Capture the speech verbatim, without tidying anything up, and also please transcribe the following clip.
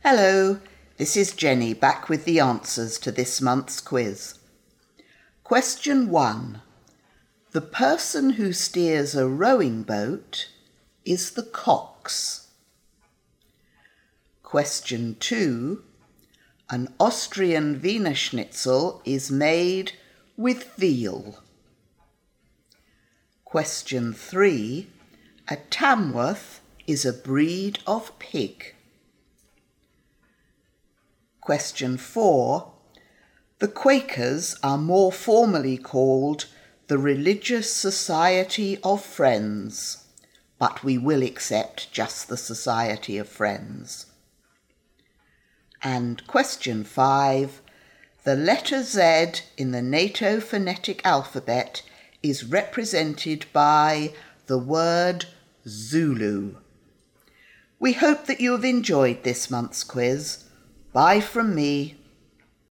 Hello, this is Jenny back with the answers to this month's quiz. Question one. The person who steers a rowing boat is the cox. Question two. An Austrian Wiener Schnitzel is made with veal. Question three. A Tamworth is a breed of pig. Question four. The Quakers are more formally called the Religious Society of Friends, but we will accept just the Society of Friends. And question five. The letter Z in the NATO phonetic alphabet is represented by the word Zulu. We hope that you have enjoyed this month's quiz. Bye from me.